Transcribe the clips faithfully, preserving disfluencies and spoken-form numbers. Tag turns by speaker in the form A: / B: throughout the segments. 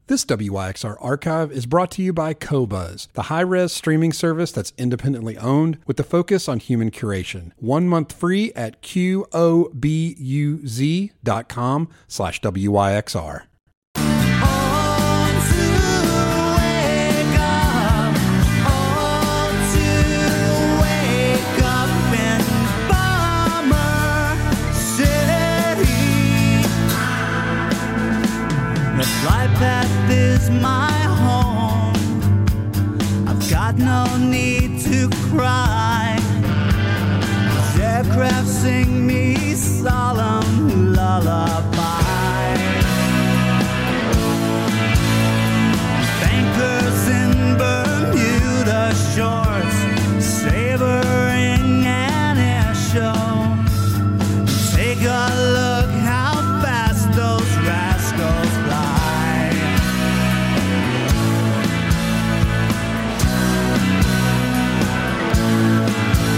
A: This W Y X R archive is brought to you by Qobuz, the high-res streaming service that's independently owned with the focus on human curation. One month free at Q-O-B-U-Z dot com slash W-Y-X-R.
B: Flight path is my home. I've got no need to cry. These aircraft sing me solemn lullaby. Bankers in Bermuda shorts, savoring an air show. Take a look how fast those rascals fly.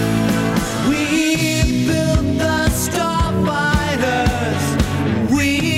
B: We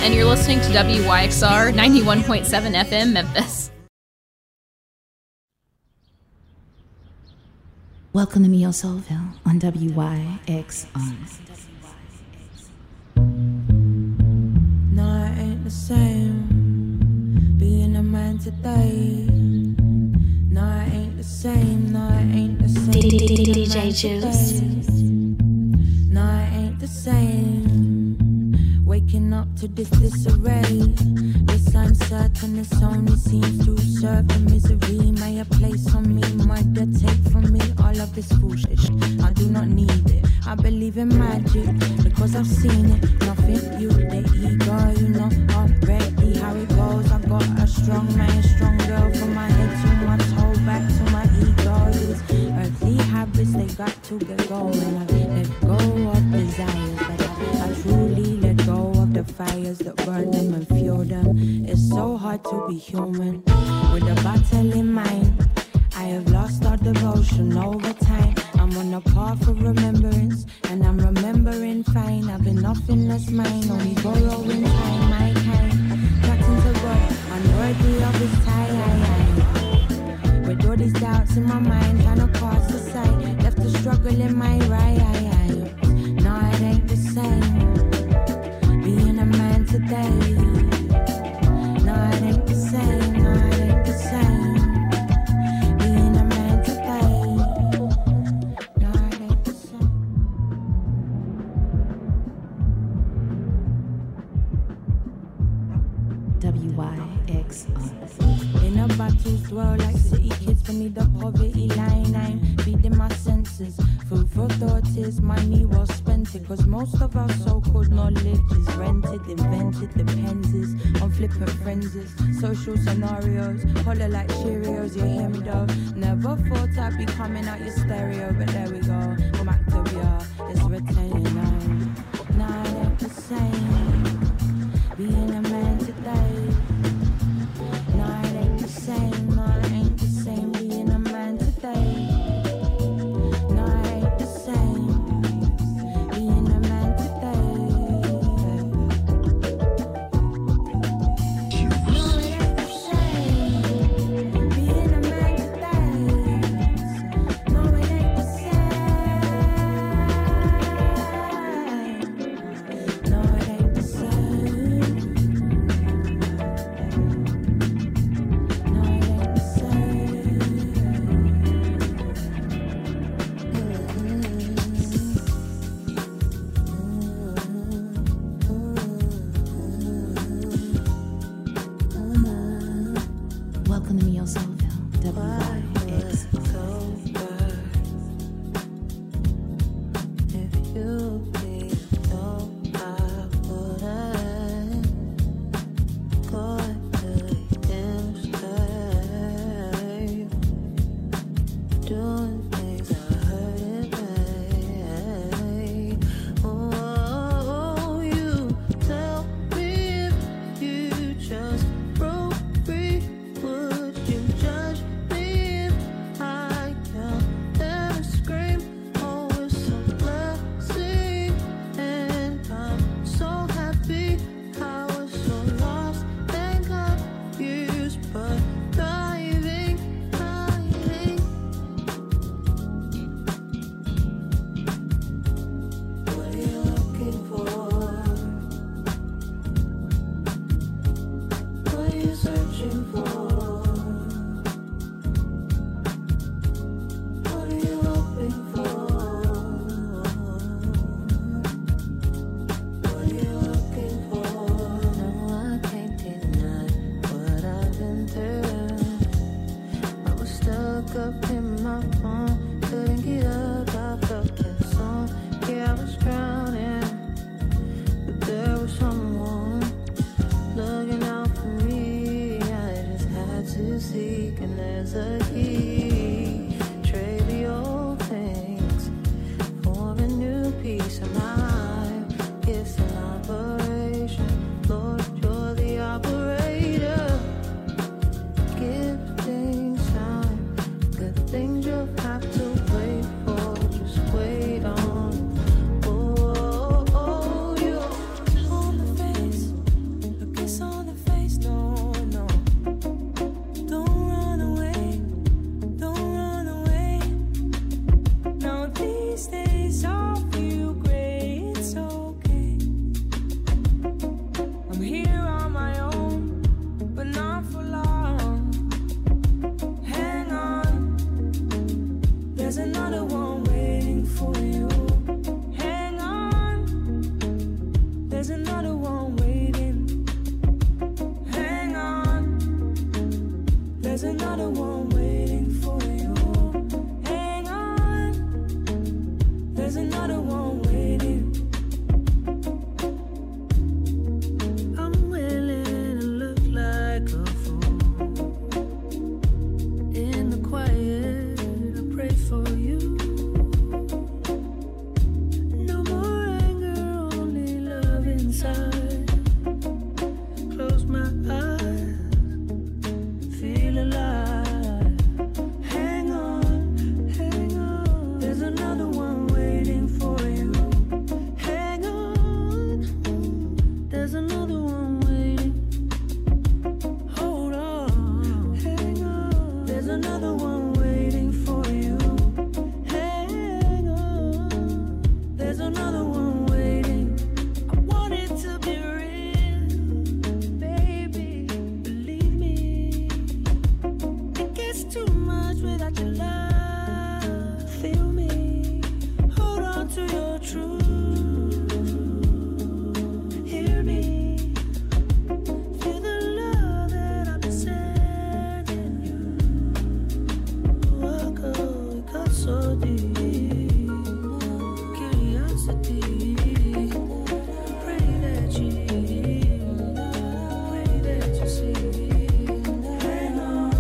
C: and you're listening to W Y X R ninety-one point seven F M Memphis.
D: Welcome to Neo Soulville on W Y X R.
E: No, it ain't the same being a man today. No, it ain't the same. No, it ain't the same.
D: D J Juice.
E: No, it ain't the same. Waking up to this disarray. Yes, I'm certain this only seems to serve the misery. May a place on me, murder take from me all of this foolish. I do not need it. I believe in magic because I've seen it. Nothing you, the ego, you know already how it goes. I got a strong man, strong girl from my head to my toe, back to my ego. These earthly habits, they got to get going. I let go of desires, but I, I truly let go of the fires that burn them and fuel them. It's so hard to be human with a battle in mind. I have lost all devotion over time. I'm on a path of remembrance, and I'm remembering fine. Having nothing that's mine, only borrowing time, my kind. Cutting to God, unworthy of his time. With all these doubts in my mind, trying to cast aside, left to struggle in my right. No, it ain't the same being a man today. No, it ain't the same. No, it ain't the same.
D: W Y X R.
E: In a battles dwell like city kids beneath the poverty line. I'm feeding my senses. Food for thought is money well spent. Cause most of our so-called knowledge is rented, invented, depends on flippant frenzies. Social scenarios, holler like Cheerios, you hear me though. Never thought I'd be coming out your stereo, but there we go. I'm active, yeah, it's retaining now. Nah, it ain't the same being a man today. No, it ain't the same. No, it ain't the same being a man today. No, it ain't the same being a man today. No, it ain't the same being a man today. No, it ain't the same. No, it ain't the same.
D: Welcome to Neo Soulville, W Y X R.
E: If you please don't, I wouldn't go to instead doing things I heard it. Oh, you tell me if you just broke free. Would you judge me if I yell and scream? Oh, it's a blessing, and I'm so happy. I was so lost and confused, but thriving, thriving. What are you looking for? What are you searching for? What are you hoping for? What are you looking for? No, I can't deny what I've been through. I was stuck up in my phone, couldn't get up, I felt that song. Yeah, I was drowning, but there was someone looking out for me. I just had to seek, and there's a key. Trade the old things for a new piece of mind. It's an operation, Lord, you're the operator. Give things time, good things you'll have to wait for. Just wait on. Oh, oh, oh, you on the face. There's another one waiting for you. Hang on, there's another one waiting. I'm willing to look like a fool. In the quiet, I pray for you. No more anger, only love inside. Close my eyes, feel alive. Hang on, hang on. There's another one waiting for you. Hang on, there's another one waiting. Hold on, hang on. There's another one waiting for you. Hang on, there's another one waiting. I want it to be real, baby. Believe me, it gets too much without your love. Feel me, hold on to your truth. Hear me, feel the love that I've been sending you. Walk away, got so deep. Curiosity, pray that you hear, pray that you see. Hang on,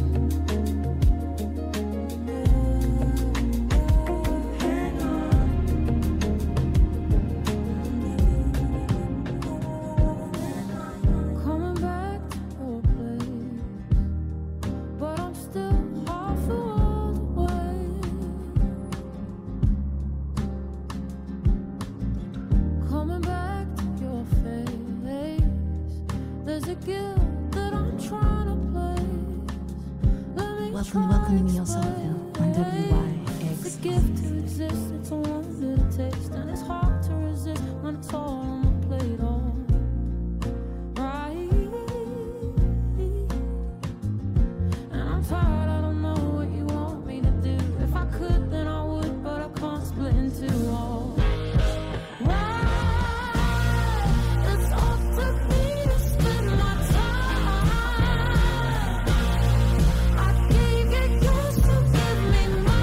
E: hang on. Coming back to your place, but I'm still half a world away. Coming back to your face, there's a guilt that I'm trying to place. Let me
D: Welcome,
E: try
D: welcome to
E: to
D: Neil Somerville on W
E: explain.
D: Y
E: It's
D: X.
E: a gift to exist, it's a wonder to taste, and it's hard to resist when it's all on the plate, all right. And I'm tired, I don't know what you want me to do. If I could, then I would, but I can't split into all. Right, it's up to me to spend my time. I gave you yours, so give me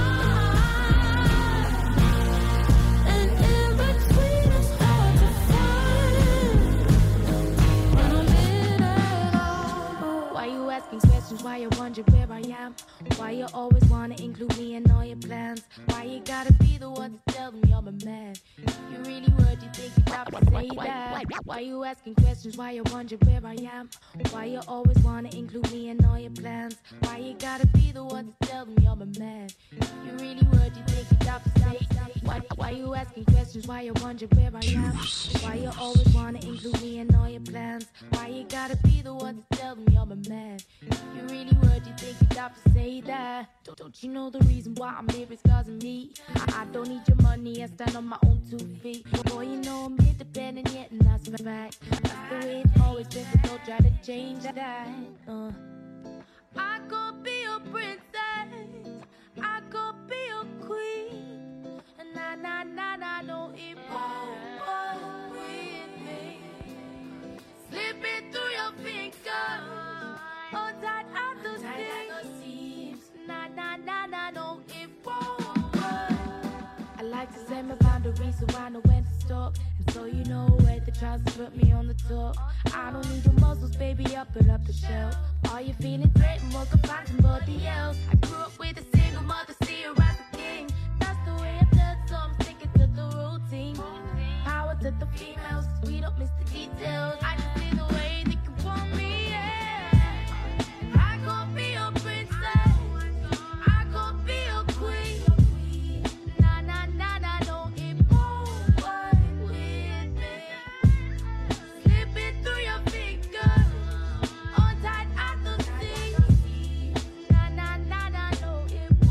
E: mine. And in between it's hard to find when I'm in it all.
F: Why you asking questions? Why you wonder where I am? Why you always wanna include me in all your plans? Why you gotta be the one to tell them you're my man? You really would, you think you'd have to say that? Why you asking questions? Why you wonder where I am? Why you always wanna include me in all your plans? Why you gotta be the one to tell them you're my man? You really would, you think you'd have to say that? Why, why you asking questions? Why you wonder where I am? Why you always wanna include me in all your plans? Why you gotta be the one to tell them you're my man? You really would, you think you'd have to say that? Don't, don't you know the reason why I'm here is cause of me? I, I don't need your money, I stand on my own two feet. Boy, you know I'm independent yet, and that's a fact. That's the way it's always been, so don't try to change that. Uh. I could be your princess, I could be your queen, and na na na na, no, it won't work with me. Slip it through your fingers, hold tight at the seams. Na na na na, no, it won't work. I like to set my boundaries so I know when to stop, and so you know where the trousers put me on the top. I don't need your muscles, baby, up and up the shelf. Are you feeling threatened? Well, go find somebody else. I grew up with a single mother, see her as a king. That's the way I've done, so I'm sticking to the routine. Power to the females, we don't miss the details. I just see the way they can want me, yeah. I could be your princess, I could be your queen. Na na na na, no, it won't work with me. Slip it through your fingers, on tight at the seams. Na na na na, no, it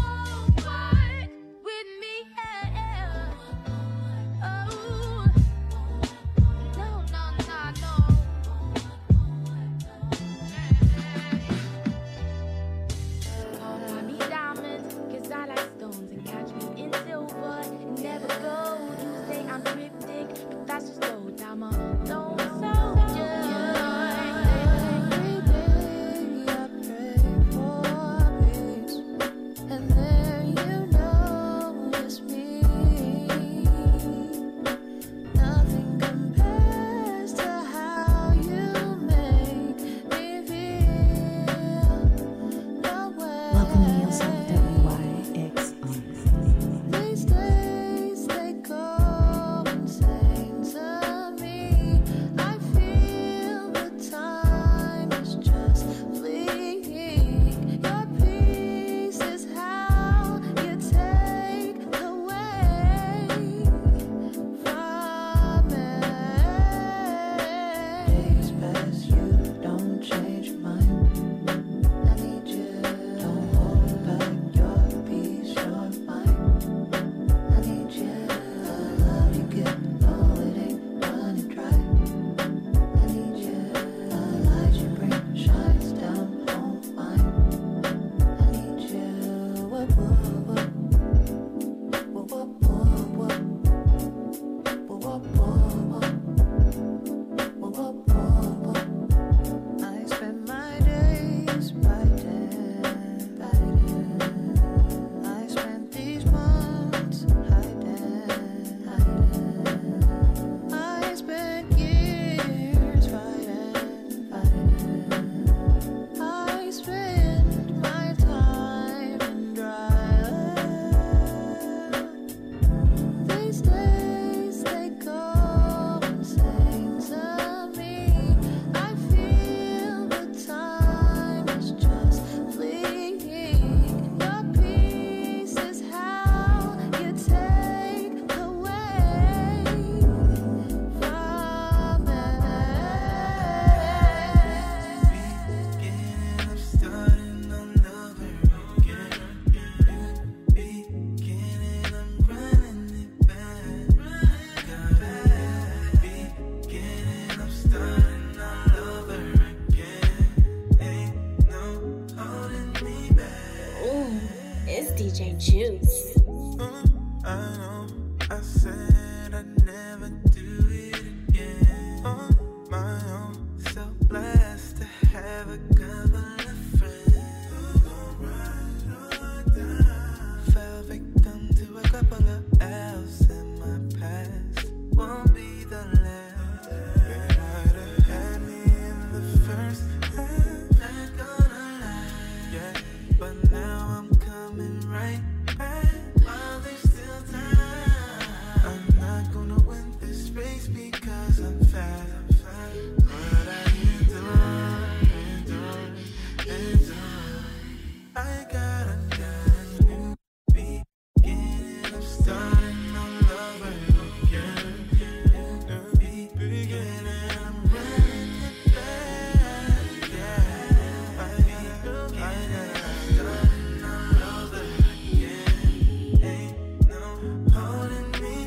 G: D J Juice.
B: Uh, I know I said I'd never do it again. On my own, so blessed to have a couple of friends who gon' ride or die. Fell victim to a couple of L's in my past. Won't be the last. They might have had me in the first half. Not gonna lie, yeah. But now I'm coming right back. While there's still time, I'm not gonna win this race because I'm fast. I'm fast. But I endure, endure, endure. I got a got a new beginning. I'm starting all over again. New beginning. I'm running it back. Yeah, I got, I got starting all over again. Ain't no holding me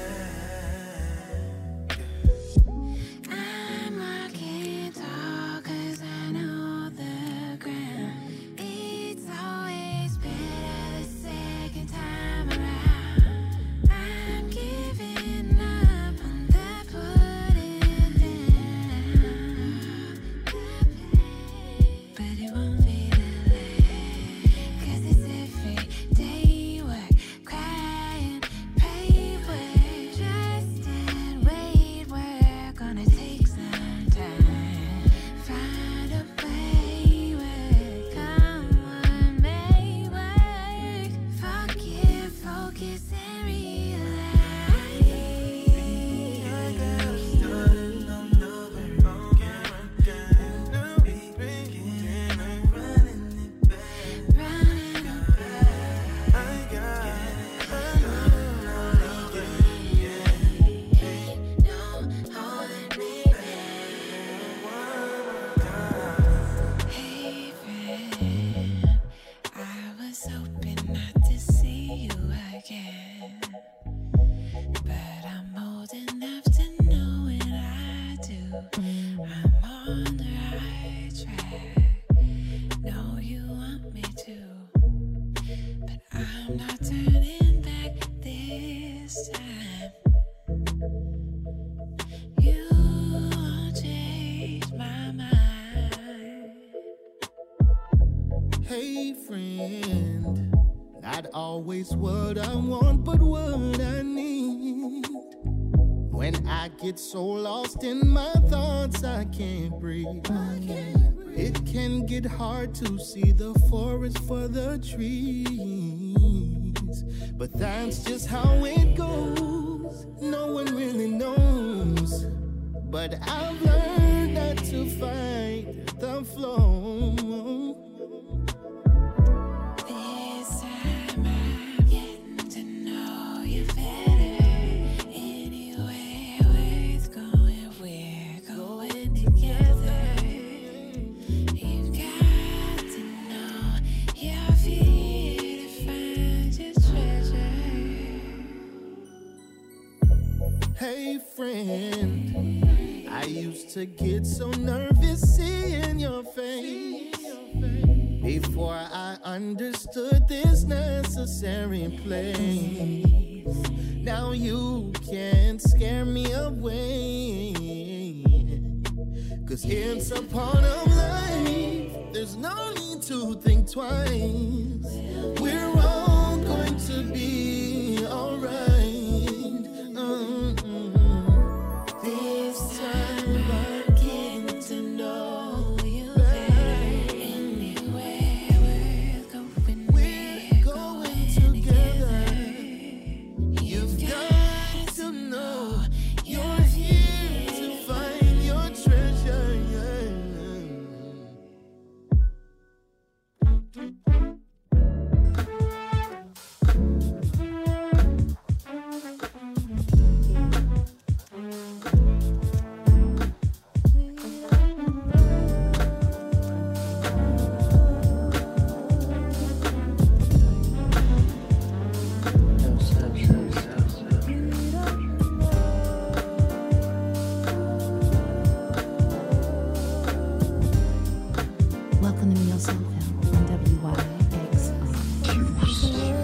B: back.
E: I'm walking tall 'cause I know the ground. It's always better the second time around. I'm giving up on the putting down, but it won't be delayed 'cause it's everyday work, crying, pray work, just and wait work. Gonna take some time, find a way work, come on, may work. Forget, focus and realize.
B: I got started all over again. New beginning. I'm running it back.
E: Running up
B: I got all over again.
E: ain't no holding me back. Hey friend, I was hoping not to see you again, but I'm old enough to know when I do, I'm on the right track. Know you want me to, but I'm not turning back this time. You won't change my mind.
H: Hey friend, not always what I want, but what I need. When I get so lost in my thoughts, I can't breathe. It can get hard to see the forest for the trees, but that's just how it goes. No one really knows, but I've learned not to fight the flow.
E: This time I'm getting to know you better. Anywhere worth going, we're going together. You've got to know you're here to find your treasure.
H: Hey friend, I used to get so nervous seeing your face before I understood this necessary place. Now you can't scare me away, 'cause it's a part of life. There's no need to think twice. We're all going to be alright. This time I'm getting to know you better.
E: Anywhere worth going,
H: We're going together.
E: You've
H: Got to know you're here to find your treasure.
D: Welcome to Neil Soulville on W Y X O.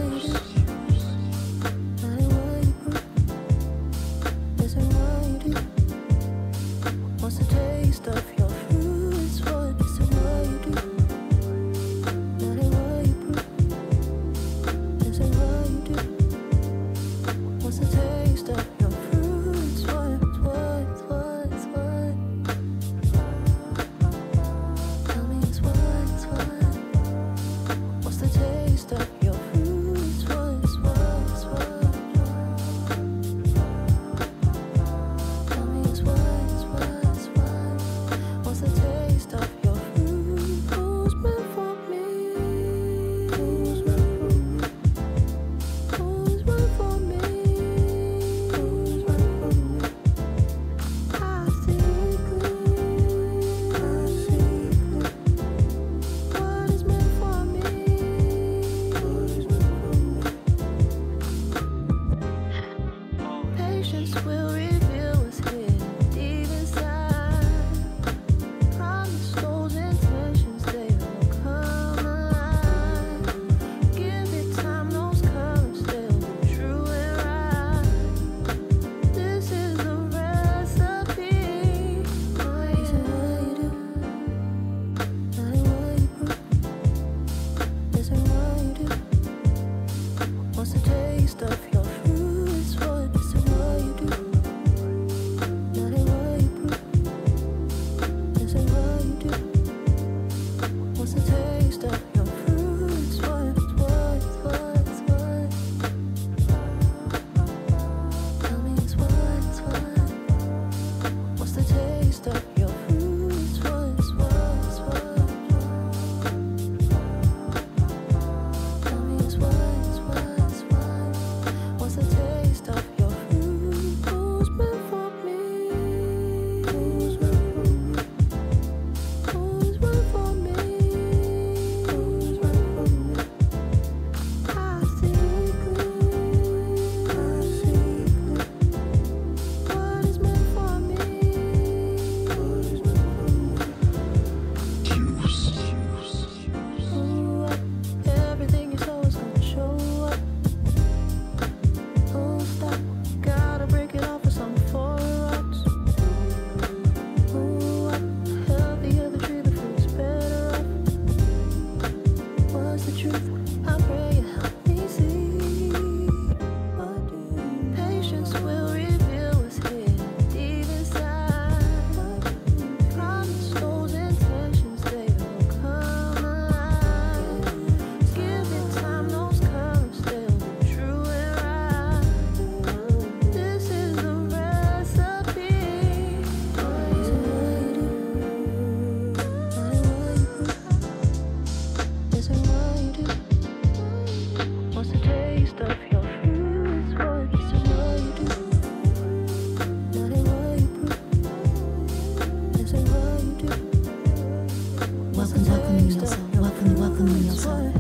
D: welcome, welcome in your soul. Welcome, welcome in your soul.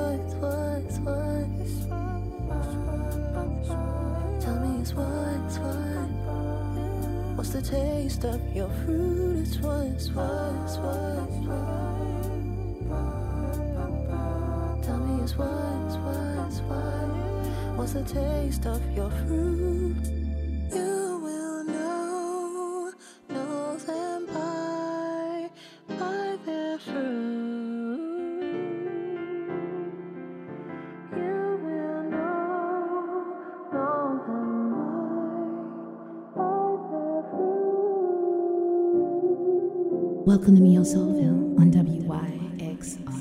G: Tell me it's what, it's what. What's the taste of your fruit? It's what, it's what, it's what, it's what. Tell me it's what, it's what, it's what. What's the taste of your fruit? You will know, know them by, by their fruit. You will know, know them by, by their fruit.
D: Welcome to Mio Soulville on W Y X R.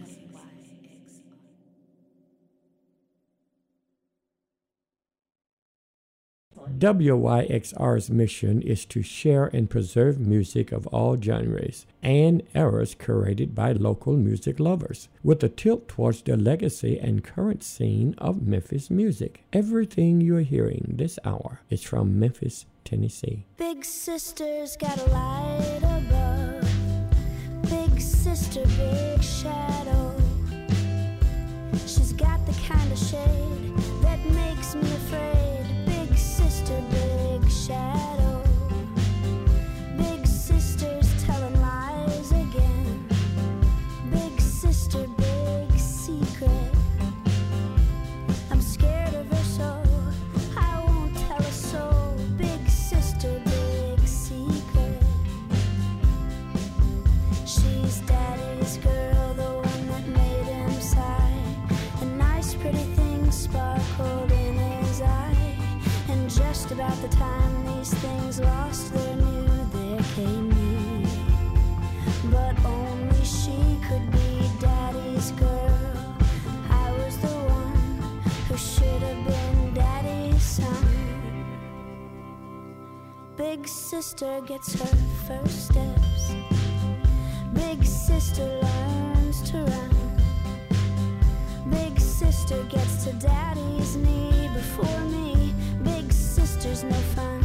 I: W Y X R's mission is to share and preserve music of all genres and eras curated by local music lovers, with a tilt towards the legacy and current scene of Memphis music. Everything you're hearing this hour is from Memphis, Tennessee.
F: Big sister's got a light above. Big sister, big shadow. She's got the kind of shade that makes me afraid. Big sister, big shadow. Big sister's telling lies again. Big sister, big secret. I'm scared of her so I won't tell a soul. Big sister, big secret. She's daddy's girl, the one that made him sigh. A nice pretty thing sparkled in his eye. And just about the time these things lost their new, there came me. But only she could be daddy's girl. I was the one who should have been daddy's son. Big sister gets her first steps. Big sister learns to run. Big sister gets to daddy's knee before me. Big sister's no fun.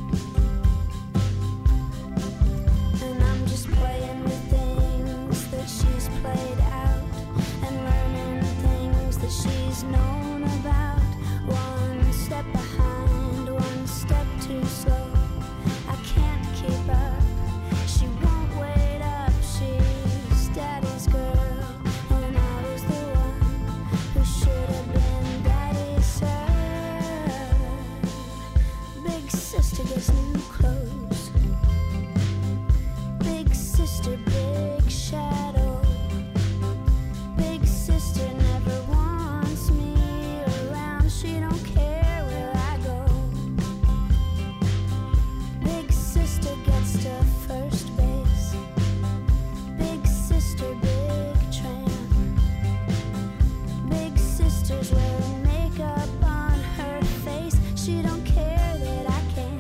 F: And I'm just playing with things that she's played out and learning things that she's known about. One step behind, one step too slow. I can't keep up. She won't wait up. She's daddy's girl, and I was the one who should have been daddy's son. Big sister gets new clothes. Big sister, big shadow. Big sister never wants me around. She don't care where I go. Big sister gets to first base. Big sister, big tramp. Big sister's wearing makeup on her face. She don't care that I can't.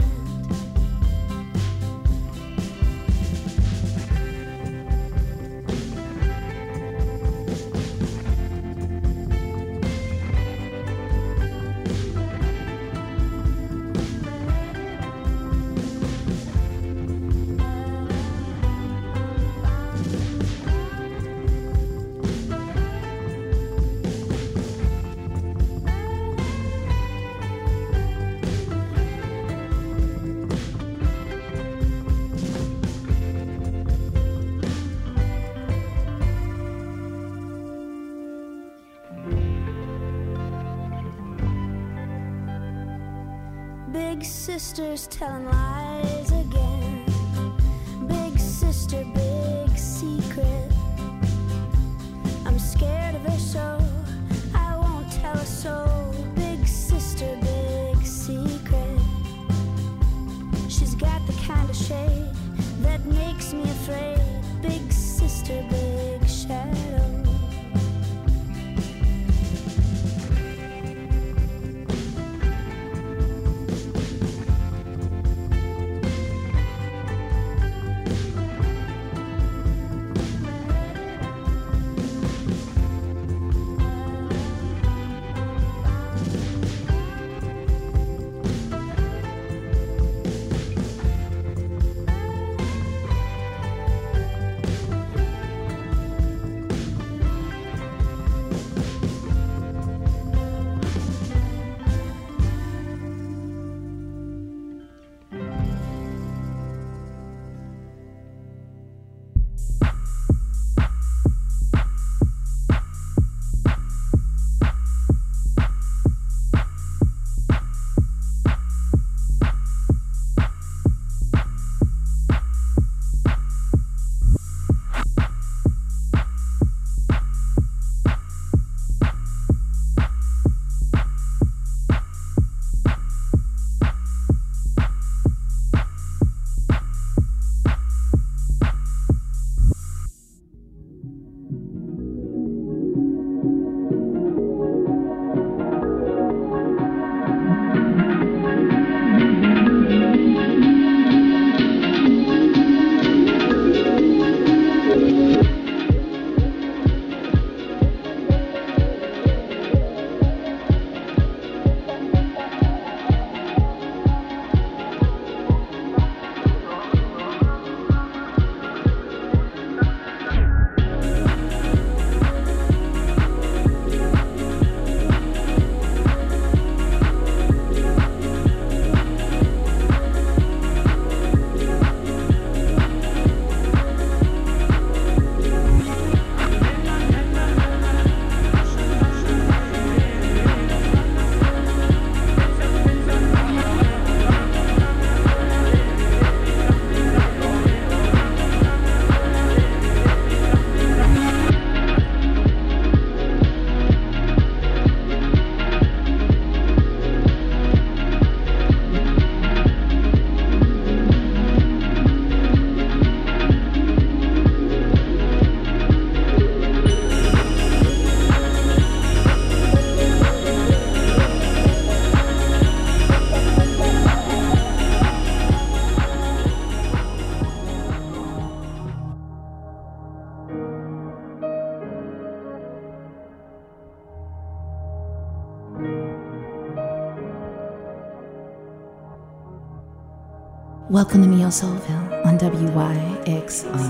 F: Big sister's telling lies again. Big sister, big secret. I'm scared of her so I won't tell a soul. Big sister, big secret. She's got the kind of shade that makes me afraid. Big sister, big shadow.
D: Welcome to Neo Soulville on W Y X R.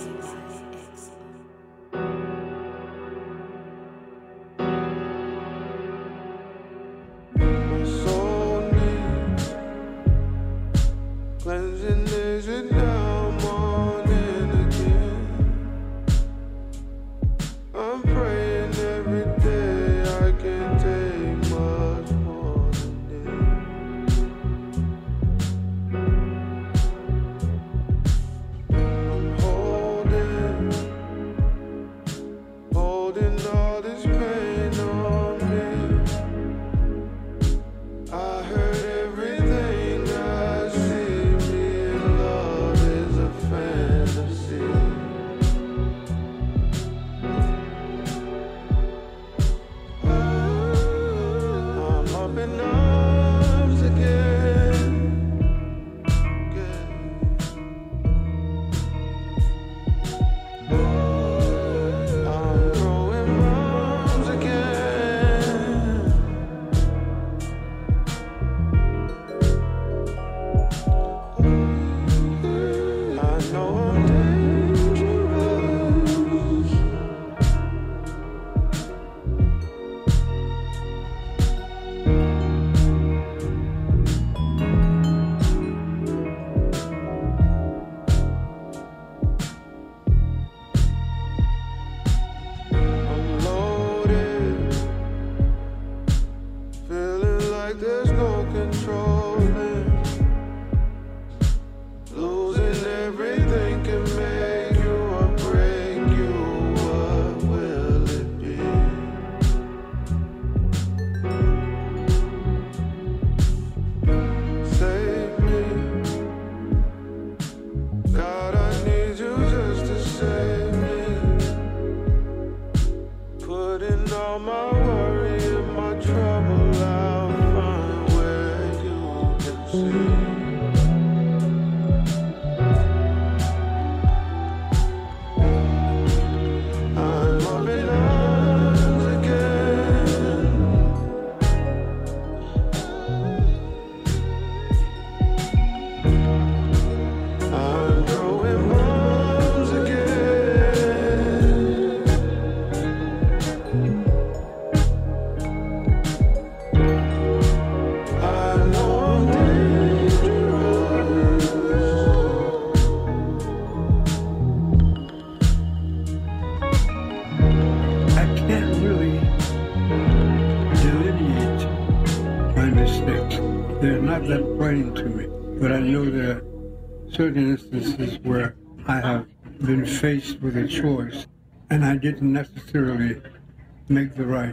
J: Certain instances where I have been faced with a choice and I didn't necessarily make the right.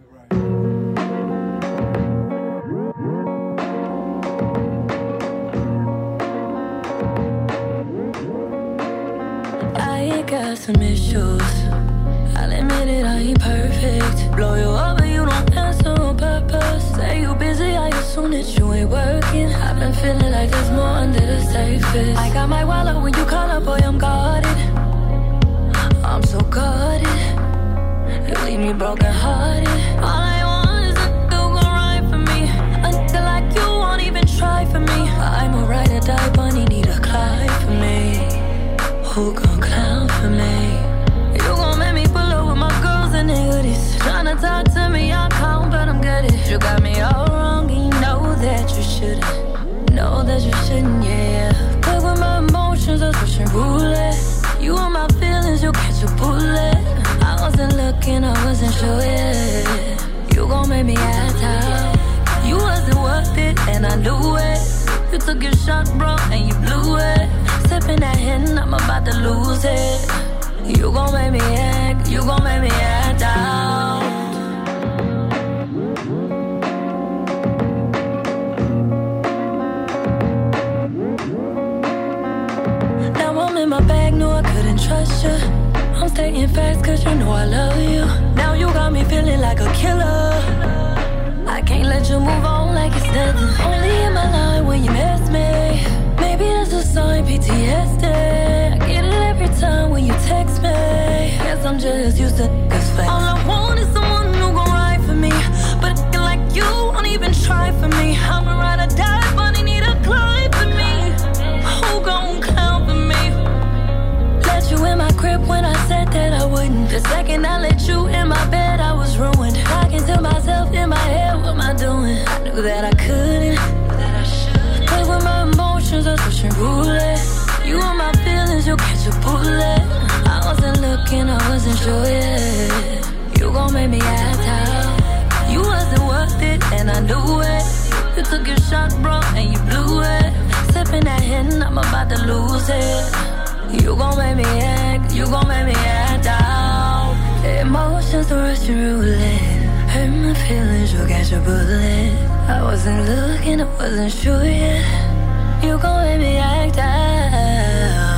E: I got some issues. I'll admit it, I ain't perfect. Blow you up, but you don't answer on purpose. Say you busy, I assume that you ain't working. I've been feeling like there's more under the surface. I got my wallet when you call up, boy, I'm guarded. I'm so guarded. You leave me broken hearted. All I want is a nigga gon' ride for me. A nigga like you won't even try for me. I'm a ride or die bunny, need a climb for me. Who gon' clown for me? You gon' make me pull up with my girls and they hoodies. Tryna talk to me, I count, but I'm good at it. You got me all wrong and you know that you shouldn't. Know that you shouldn't, yeah. Play with my emotions, I was pushing roulette. You want my feelings, you catch a bullet. I wasn't looking, I wasn't sure yet. You gon' make me act out. You wasn't worth it, and I knew it. You took your shot, bro, and you blew it. Sipping that hen, I'm about to lose it. You gon' make me act, you gon' make me act out. Now I'm in my bag, no I couldn't trust you. I'm staying fast cause you know I love you. Now you got me feeling like a killer. I can't let you move on like it's nothing. Only in my line when you miss me. Maybe that's a sign, P T S D. I get it every time when you text me. Guess I'm just used to niggas flex. All I want is someone who gon' ride for me. But a nigga like you won't even try for me. I'm a ride or die, but I need a climb for me. The second I let you in my bed, I was ruined. Talking to myself in my head, what am I doing? I knew that I couldn't, that I shouldn't. Play with my emotions, I was pushing roulette. You want my feelings, you'll catch a bullet. I wasn't looking, I wasn't sure yet. You gon' make me act out. You wasn't worth it, and I knew it. You took your shot, bro, and you blew it. Sipping that hen, I'm about to lose it. You gon' make me act, you gon' make me act out. Emotions are rushing roulette. Hurt my feelings, you'll catch a bullet. I wasn't looking, I wasn't sure yet. You gon' make me act out.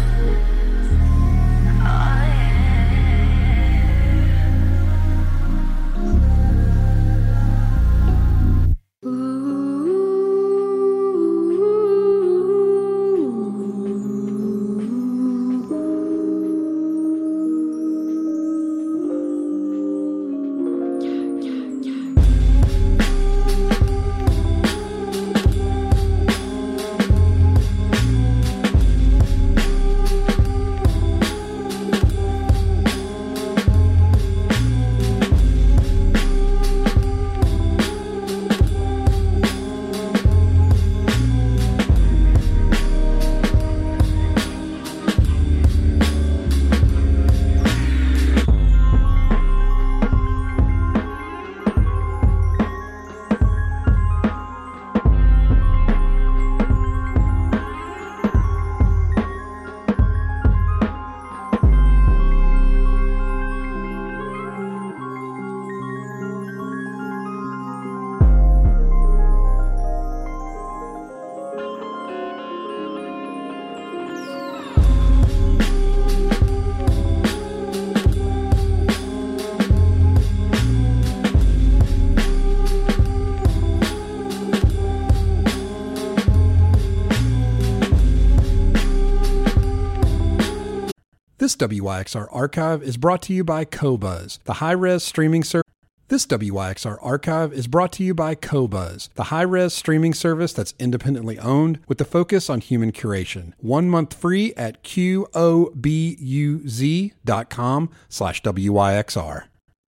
A: This W Y X R archive is brought to you by Qobuz, the high-res streaming service. This W Y X R archive is brought to you by Qobuz, the high-res streaming service that's independently owned with the focus on human curation. One month free at Q O B U Z dot com slash W Y X R.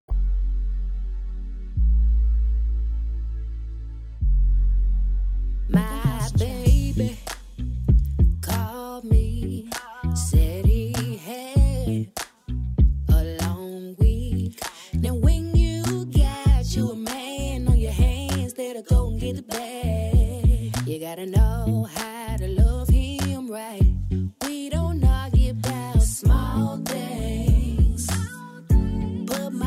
E: My baby called me, said he had a long week. Now when you got you a man on your hands that'll go and get the bag, you gotta know how to love him right. We don't argue about small things, but my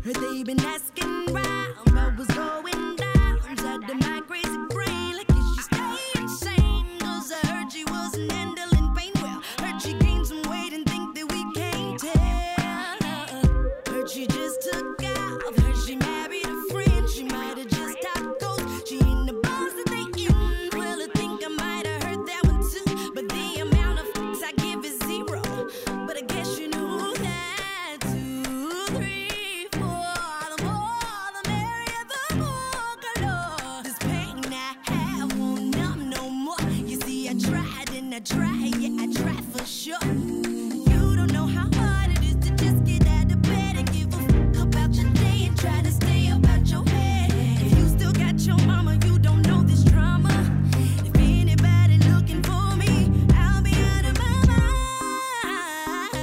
E: Heard they been asking round what was going down inside of my crazy brain. Like, is she staying sane? 'Cause I heard she wasn't handling pain well. Heard she gained some weight and think that we can't tell. Heard she just took off. Heard she married a friend. She might have just stopped ghost. She in the bars that they in. Well, I think I might have heard that one too. But the amount of fucks I give is zero. But I guess you knew that. Two, three, four. The more, the merrier, the more color. This pain I have won't numb no more. You see, I tried and I tried. Yeah, I tried for sure. You don't know how hard it is to just get out of bed and give a fuck about your day and try to stay about your head. If you still got your mama, you don't know this drama. If anybody looking for me, I'll be out of my mind.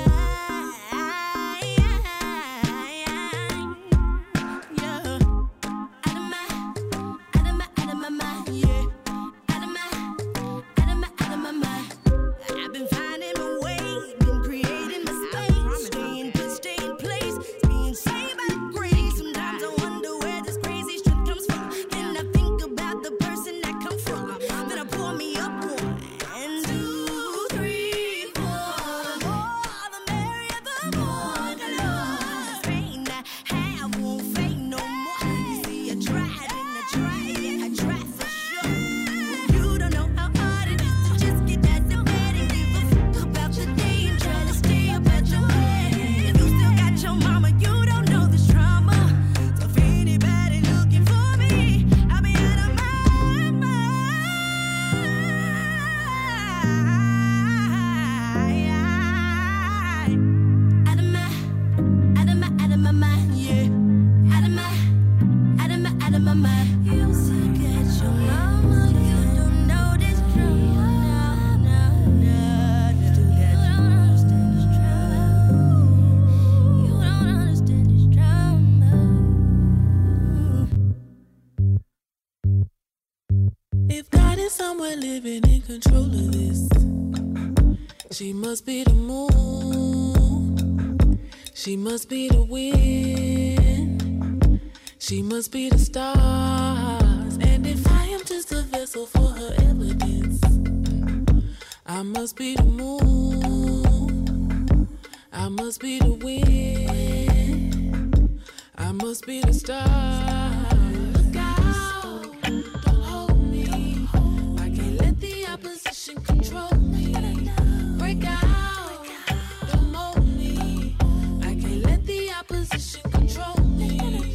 E: Yeah, out of my, out of my, out of my mind. Yeah, out of my, out of my, out of my mind. I've been finding my way, been creating my space, staying put, stay in place, being saved by grace. Sometimes I wonder where this crazy strength comes from. Then I think about the person I come from. Then I pour me up one, and two, three, four. The more, the merrier, the more color. This pain I have won't fade no more. You see, I tried and I tried, yeah, I tried for sure. You don't know how hard it is to just get out of bed and give a fuck about your day and try to stay about your head. If you still got your mama, you don't know this trauma. So if anybody looking for me, I'll be out of my mind. Out of my, out of my, out of my mind, yeah. Out of my, out of my, out of my mind. You still got your mama, you don't know this drama. No, no, no. You still got your don't understand this drama. You don't understand this drama.
K: If God is somewhere living in control of this, she must be the moon. She must be the wind. She must be the stars. And if I am just a vessel for her evidence, I must be the moon. I must be the wind. I must be the stars. Look out, don't hold me. I can't let the opposition control me. Break out, don't mold me. I can't let the opposition control me.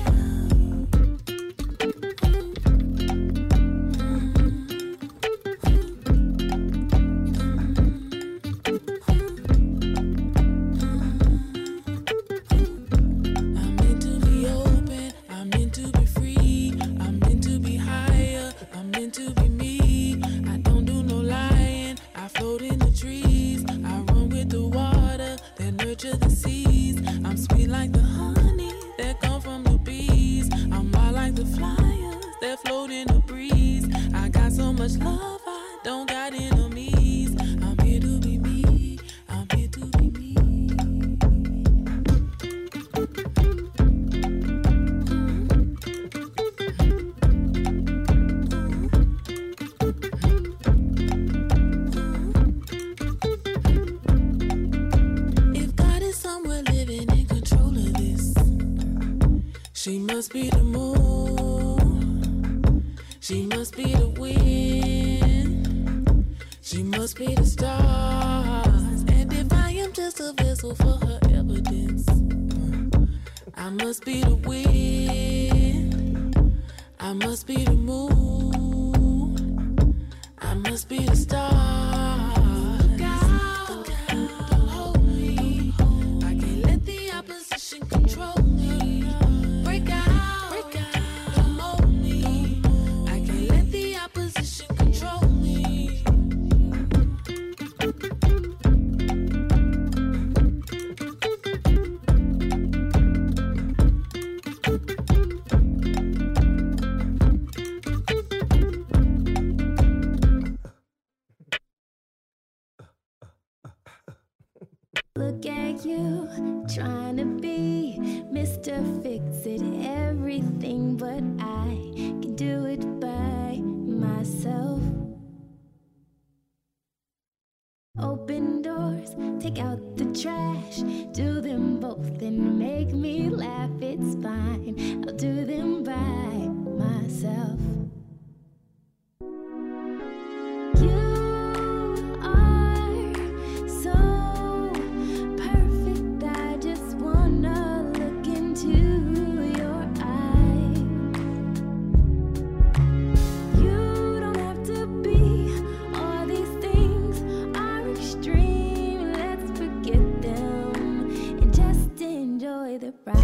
K: I'm meant to be open, I'm meant to be free, I'm meant to be higher, I'm meant to be me. I don't do no lying, I float in the trees, I run with the water that nurture the seas. I'm sweet like the honey that come from the bees. I'm wild like the flyers that float in the breeze. I got so much love, I don't got enemies. I'm here to be me, I'm here to be me. If God is somewhere living in control of this, she must be the moon. She must be the wind. She must be the stars. And if I am just a vessel for her evidence, I must be the wind. I must be the moon. I must be the stars. Look out, don't hold me. I can't let the opposition control me. Break out, break out, don't mold me. I can't let the opposition control me.
F: right. I'll do them by myself. You are so perfect. I just wanna look into your eyes. You don't have to be all these things are extreme. Let's forget them and just enjoy the ride.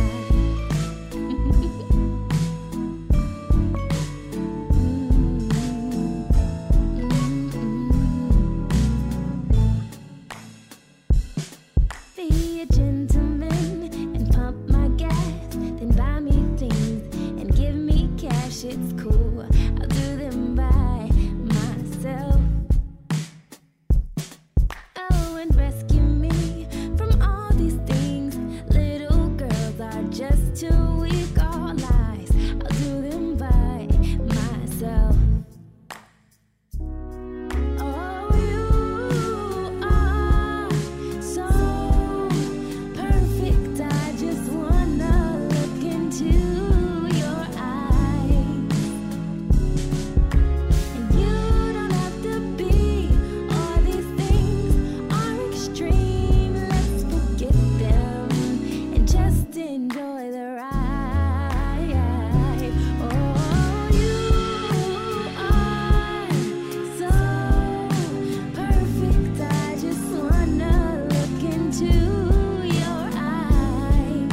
F: Be a gentleman and pump my gas, then buy me things and give me cash. It's cool, I'll do them by myself. Oh, and rescue me from all these things. Little girls are just too weak, all lies. I'll do them by myself. Oh, you are so perfect. I just wanna look into your eyes. And you don't have to be all these things are extreme. Let's forget them and just enjoy the ride. Oh, you are so perfect. I just wanna look into your eyes.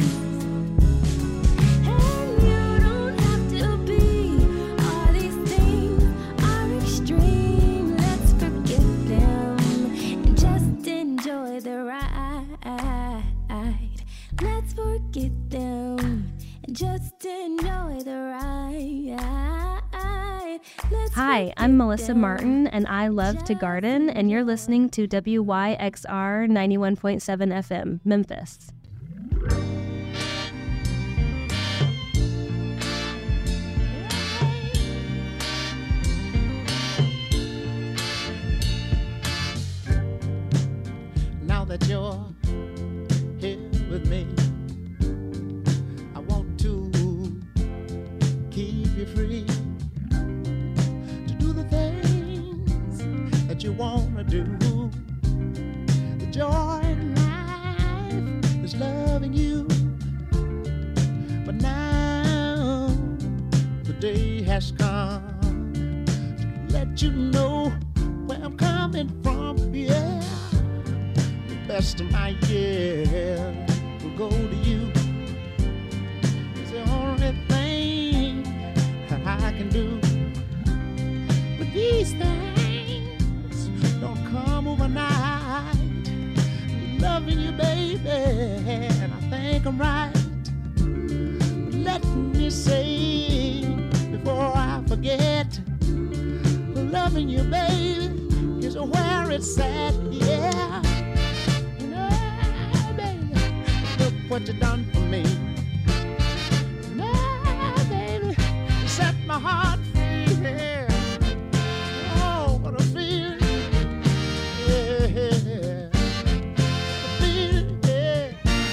F: And you don't have to be all these things are extreme. Let's forget them and just enjoy the ride. Let's forget them and just enjoy the ride. Let's
L: Hi, I'm Melissa Martin, and I love to garden, and you're listening to W Y X R ninety-one point seven F M, Memphis.
H: Now that you're here with me, I want to keep you free to do the things that you want to do. The joy in life is loving you, but now the day has come to let you know where I'm coming from. Yeah, the best of my years will go to you. It's the only thing I can do. But these things don't come overnight. Loving you, baby, and I think I'm right. But let me say before I forget, loving you, baby, is where it's at. Yeah, you know, baby, look what you done for me. Now, baby, you set my heart free. Yeah. Oh, what a feeling. Yeah. A feeling, yeah.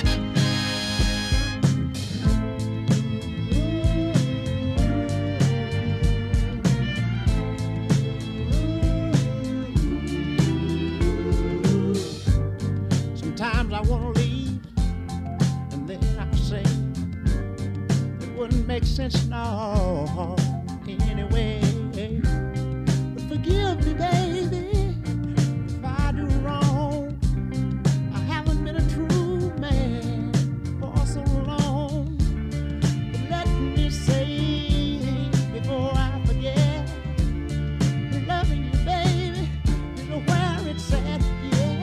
H: Sometimes I want to leave, and then I say it wouldn't make sense no anyway. But forgive me, baby, if I do wrong. I haven't been a true man for so long. But let me say before I forget, loving you, baby, is where it's at. Yeah.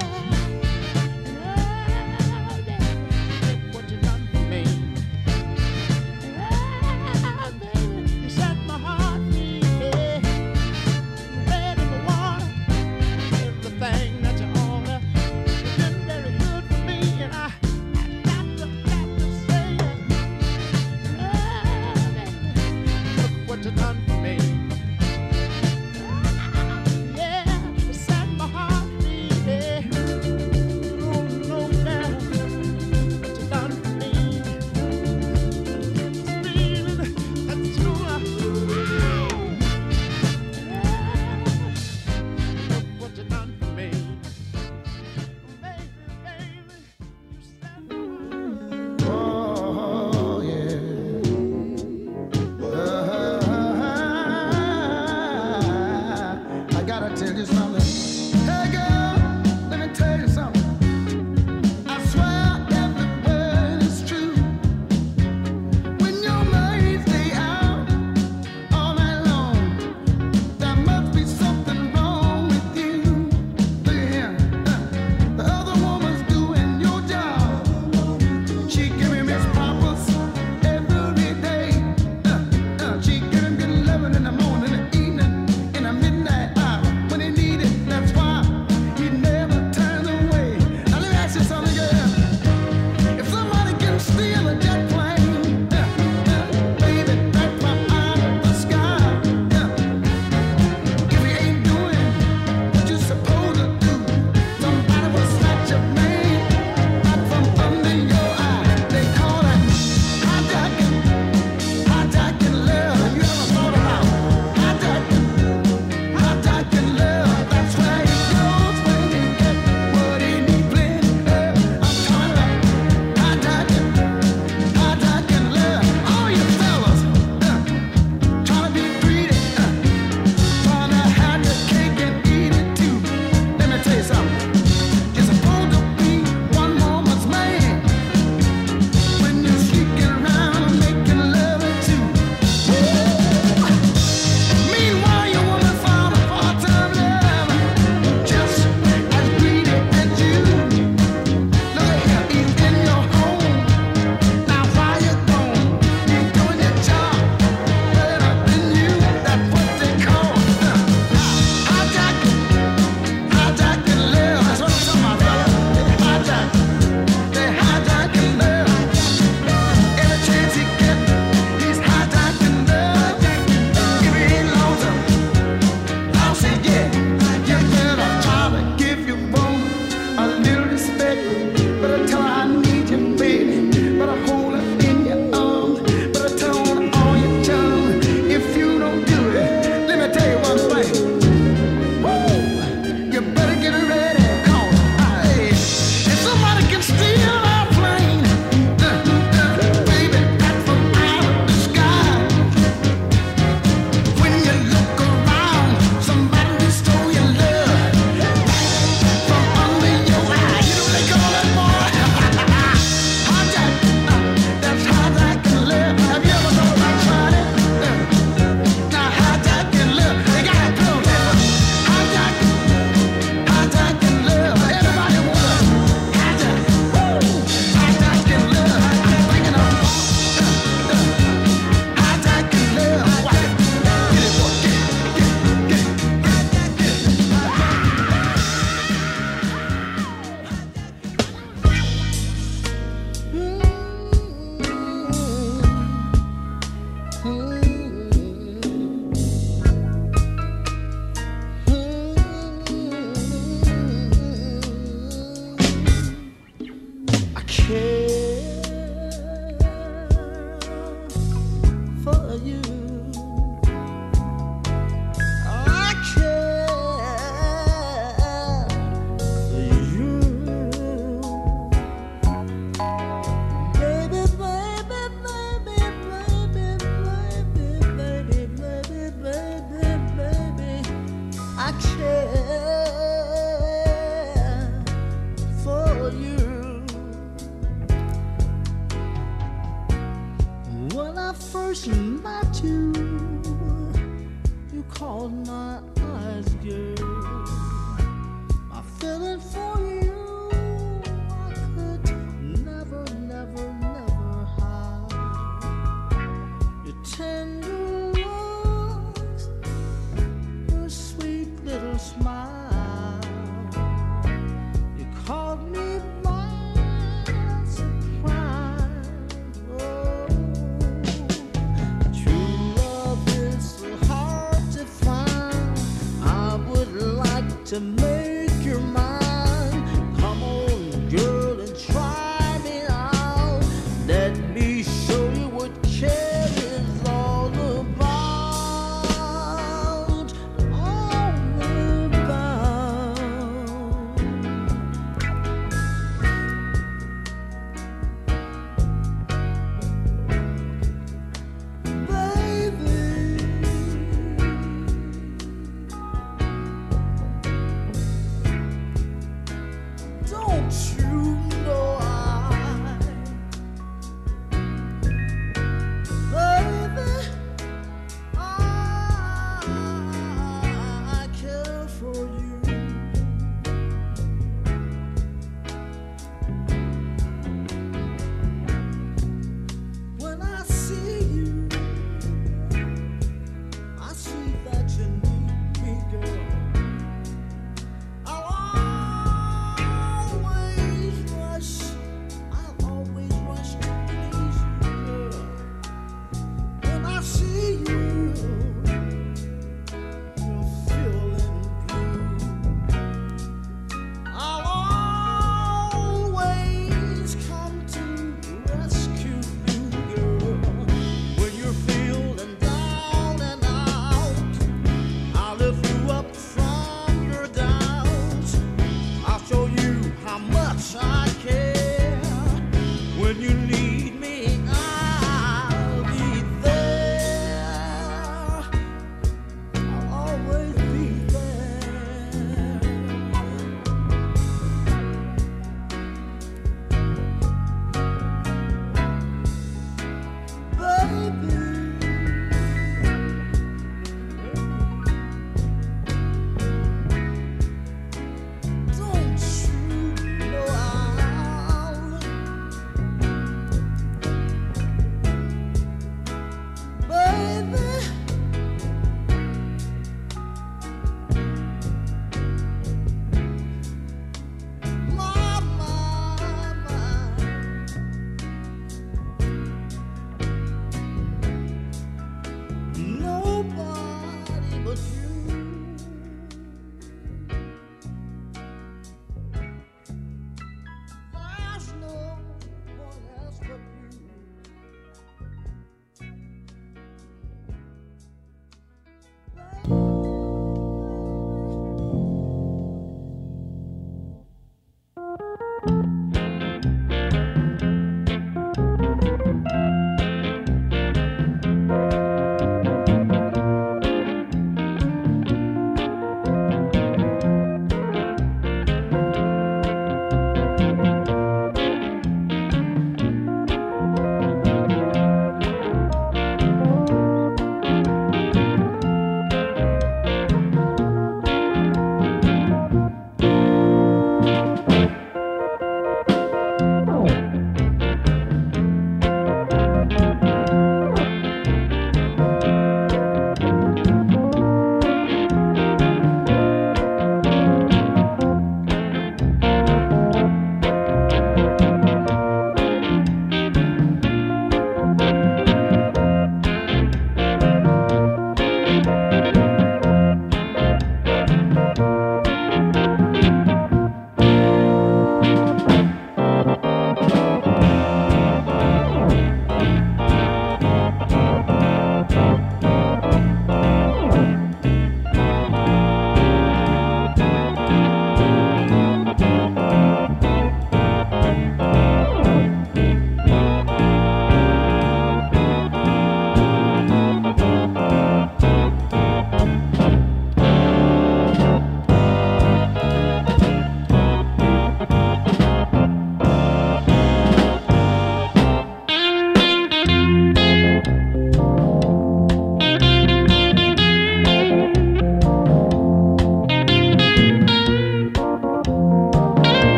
H: What you done for me? Ah, baby, you set my heart free. Yeah. Red in the water. just met you, you caught my eyes, girl. My feeling for you, I could never, never, never hide. Your tender looks, your sweet little smile, you caught me by surprise. Oh, true love is so hard to find. I would like to make your mind. Come on, girl, and try me out. Let me show you what care is all about. All about. Baby, don't you know I, baby, I care for you. When I see you, I see that you need me, girl. I'll always rush, I'll always rush to please you, girl. When I see you, you're feeling blue. I'll always come to rescue you, girl. When you're feeling down and out, I'll lift you up from your doubts. I'll show you how much I care. When you need me, I'll be there. I'll always be there. Baby, don't you know I'll, baby, my, my, my.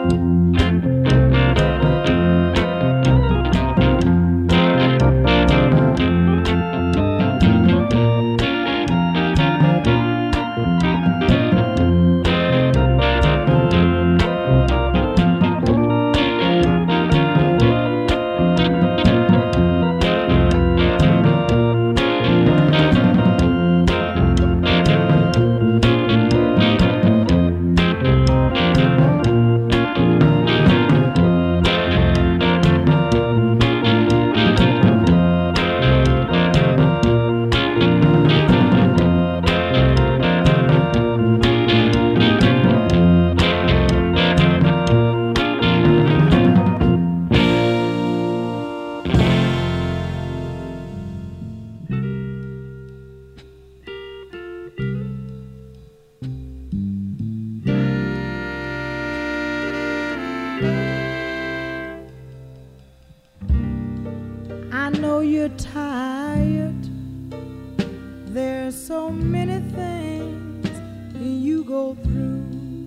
E: I know you're tired. There's so many things you go through.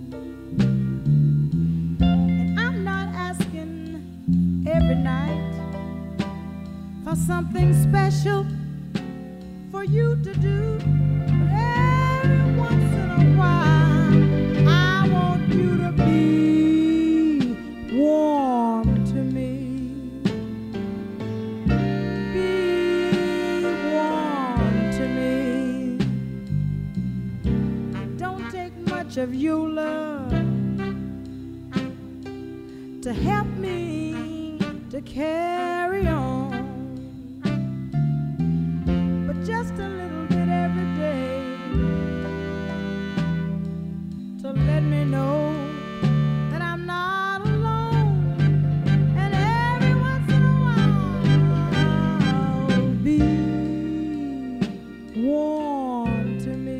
E: And I'm not asking every night for something special for you to do. But every once in a while, I want you to be warm to me. Of your love to help me to carry on, but just a little bit every day to let me know that I'm not alone, and every once in a while I'll be warm to me.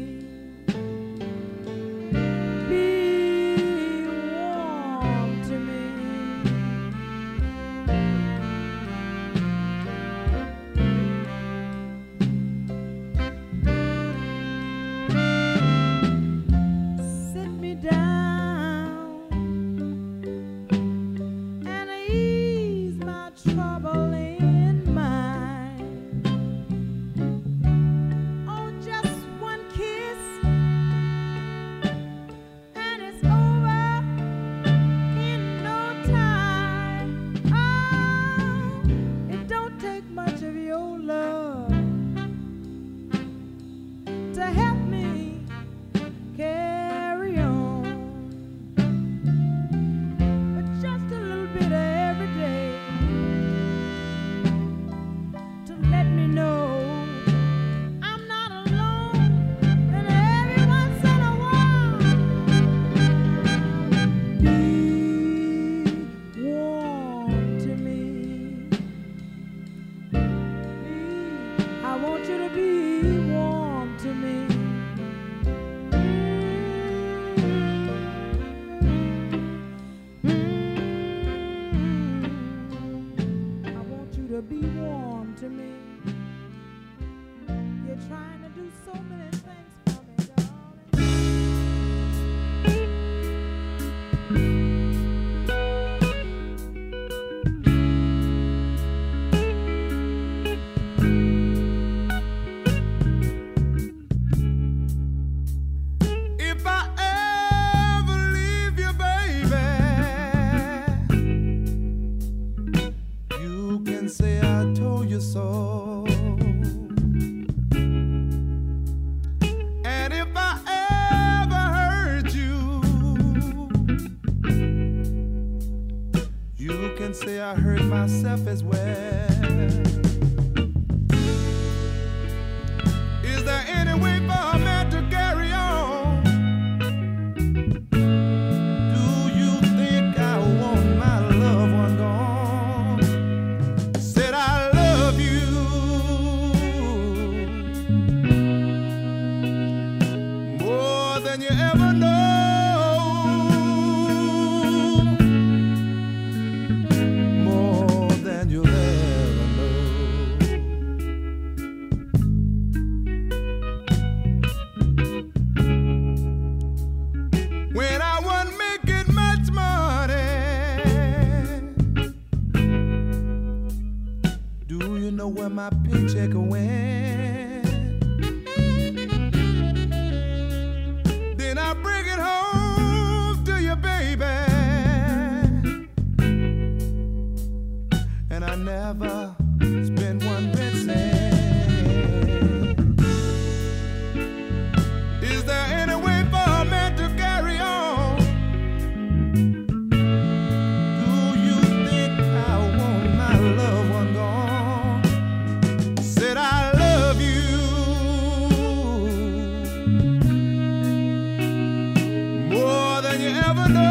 B: Say I hurt myself as well. Is there any way for a man to carry on? Do you think I want my loved one gone? Said I love you more than you ever know. You'll ever know. my paycheck went. Then I bring it home to you, baby. And I never spend one red cent. Is there any way for a man to carry on? Do you think I want my loved one gone? Said I love you more than you ever know.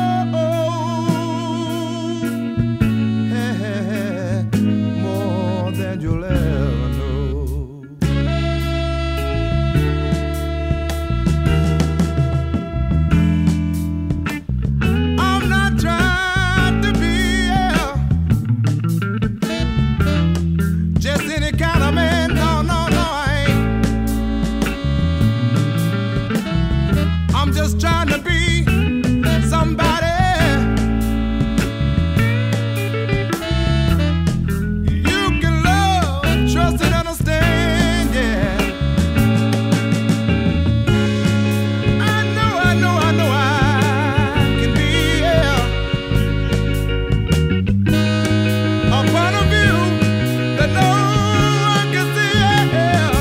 B: More than you'll ever know. I'm not trying to be yeah, just any kind of man. No, no, no, I ain't. I'm just trying to be somebody. Trust and understand, yeah. I know, I know, I know I can be, yeah, a point of view that no one can see, yeah.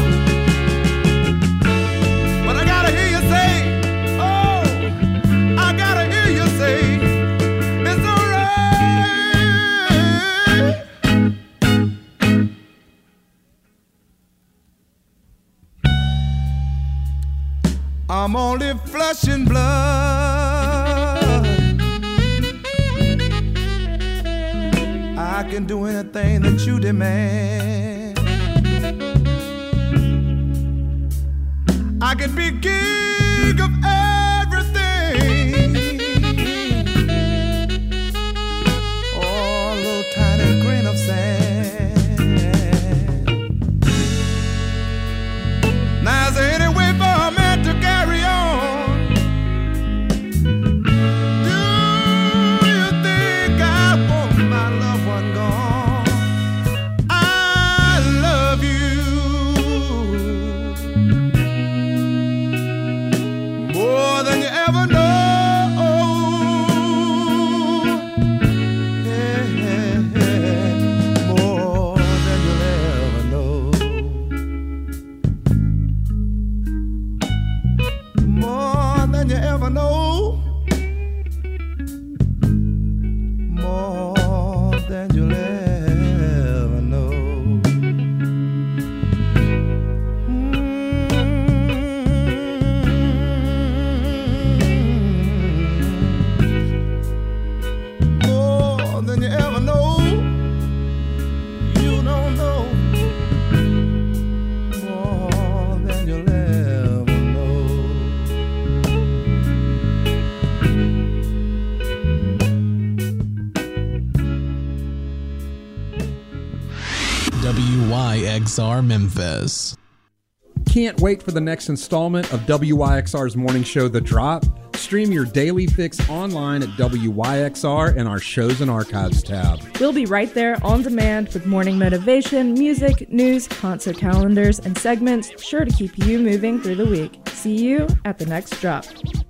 B: But I gotta hear you say, oh, I gotta hear you say, it's alright. I'm only flesh and blood. I can do anything that you demand. I can be king of everything. Oh, a little tiny grain of sand. Now is there any way for a man to carry on? Do you think I want my loved one gone? I love you more than you ever know. Yeah, yeah, yeah. More than you'll ever know. More than you ever know. More than you'll ever know. More than you ever know. You don't know. More than you'll ever know.
M: W Y X R Memphis.
A: Can't wait for the next installment of W Y X R's morning show, The Drop? Stream your daily fix online at W Y X R and our shows and archives tab.
N: We'll be right there on demand with morning motivation, music, news, concert calendars, and segments sure to keep you moving through the week. See you at the next drop.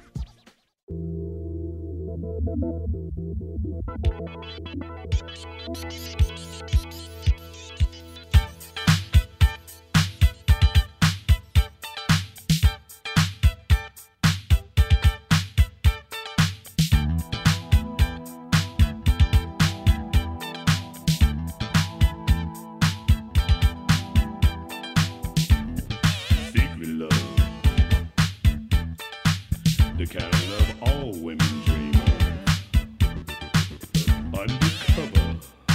O: Secret love, the kind of love all women dream of. Undercover,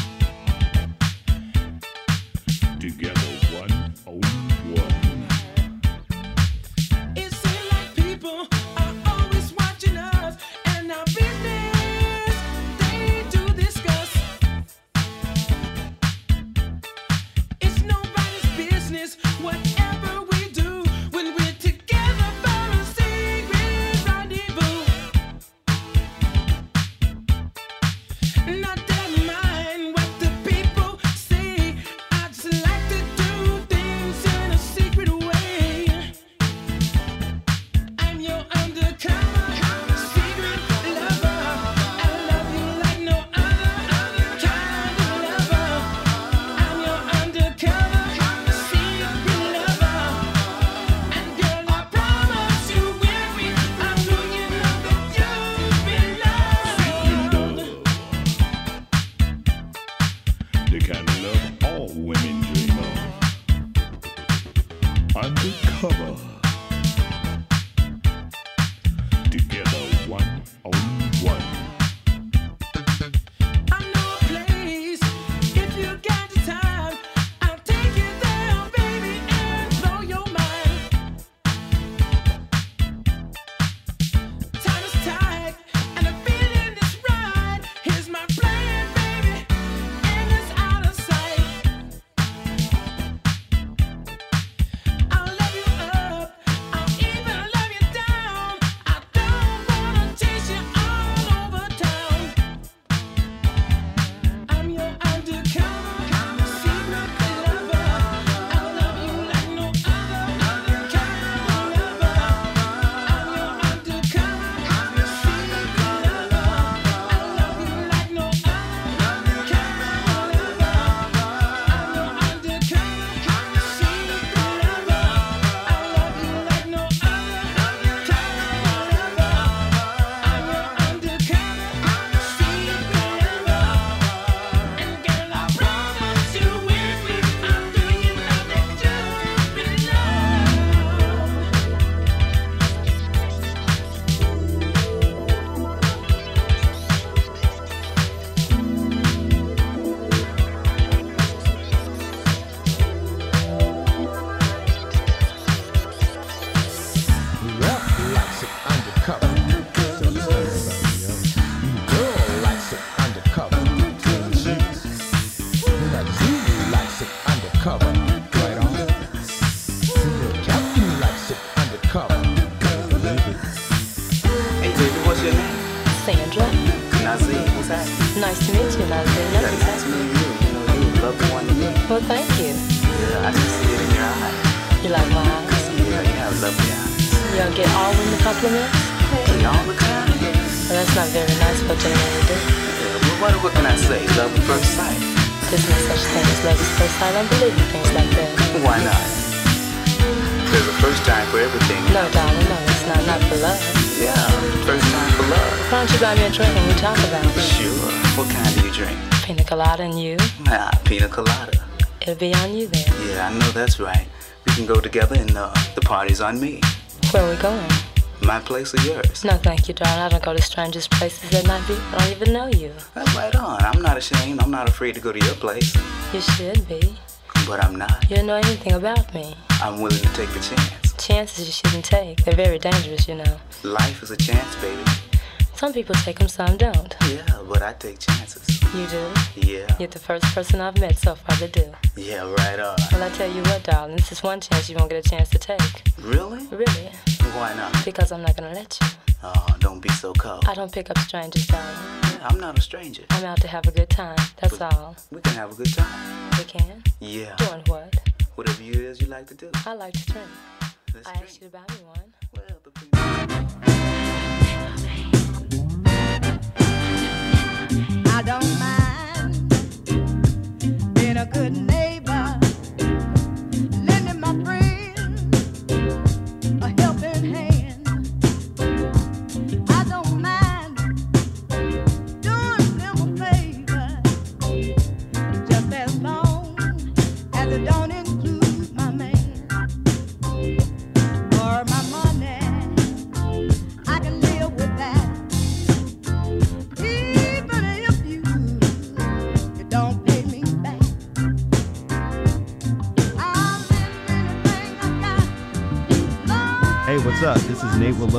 O: together one on one.
K: It seems like people are always watching us and our business they do discuss. It's nobody's business whatever we do when we're together for a secret rendezvous. Not that I mind what the people say, I just like to
P: to meet you, Leslie. Nice,
Q: Yeah, nice meeting you. You know, you love the one to me.
P: Well, thank you.
Q: Yeah, I can see it in your eyes.
P: You like my eyes?
Q: Yeah, you have lovely eyes.
P: You don't get all women compliments?
Q: Hey, all the time?
P: Well, that's not very nice for a gentleman to do.
Q: Yeah, well, what, what can I say? Love at first sight.
P: There's no such thing as love at first sight. I don't believe in things like that.
Q: Why not? There's a first time for everything.
P: No, darling, no, it's not. Not for love.
Q: Yeah, first time for love.
P: Why don't you buy me a drink and we talk about it?
Q: Sure. What kind do you drink?
P: Pina colada and you?
Q: Nah, pina colada.
P: It'll be on you then.
Q: Yeah, I know that's right. We can go together and uh, the party's on me.
P: Where are we going?
Q: My place or yours?
P: No, thank you, darling. I don't go to strangers' places that not be. I don't even know you.
Q: That's right on. I'm not ashamed. I'm not afraid to go to your place.
P: You should be.
Q: But I'm not.
P: You don't know anything about me.
Q: I'm willing to take a chance.
P: Chances you shouldn't take. They're very dangerous, you know.
Q: Life is a chance, baby.
P: Some people take them, some don't.
Q: Yeah, but I take chances.
P: You do?
Q: Yeah.
P: You're the first person I've met so far that do.
Q: Yeah, right on.
P: Well, I tell you what, darling, this is one chance you won't get a chance to take.
Q: Really?
P: Really?
Q: Why not?
P: Because I'm not gonna let you.
Q: Oh, don't be so cold.
P: I don't pick up strangers, darling.
Q: Yeah, I'm not a stranger.
P: I'm out to have a good time, that's
Q: But
P: all.
Q: We can have a good time.
P: We can?
Q: Yeah.
P: Doing what?
Q: Whatever it is you like to do.
P: I like to drink.
Q: Let's
P: I
Q: drink.
P: asked you to buy me one.
Q: Well, the
R: I don't mind being a good neighbor, lending my friend a helping hand. I don't mind doing them a favor, just as long as it don't include my man or my money. I can live with that. Don't pay me back.
S: Hey, what's up? This is Nate Willow.